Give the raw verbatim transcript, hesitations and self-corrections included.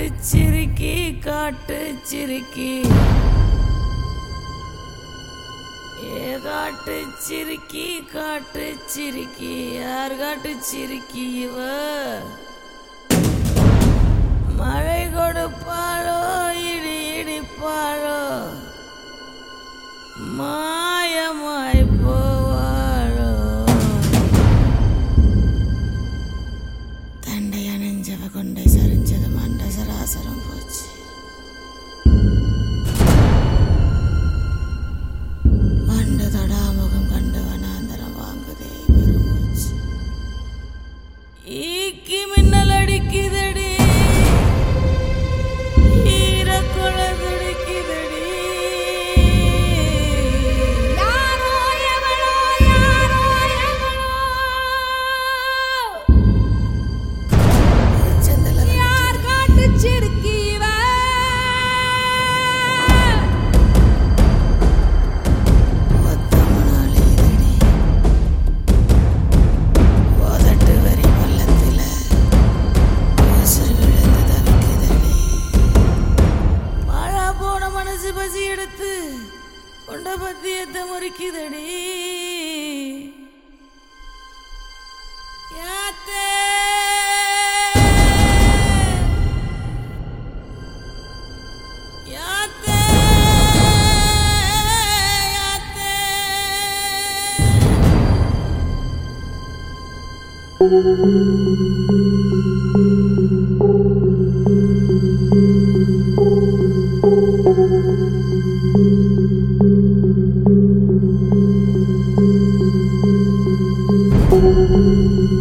சிரிக்கி காட்டு சிரிக்கி ஏ காட்டு சிரிக்கி காட்டு சிரிக்கி யார் காட்டு சிரிக்கி இவ மழை கொடுப்பாளோ இடி இடிப்பாளோ மாயமாய் போவாளோ தண்டை அணிஞ்சவ கொண்டை சரிஞ்சது மண்ட சராசரம் போச்சு வண்டு தொடாமுகம் கண்டு வனாந்தரம் வாங்குதே பெருமூச்சு ஈக்கி மின்னல் அடிக்குதடி ஈரக்குள துடிக்குதடி யாரோ எவனோ யாரோ எவனோ யார் காட்டு சிறுக்கி இவ பசி எடுத்து கொண்ட பத்தியத்தை முறிக்குதடி யாத்தே யாத்தே யாத்தே Thank you.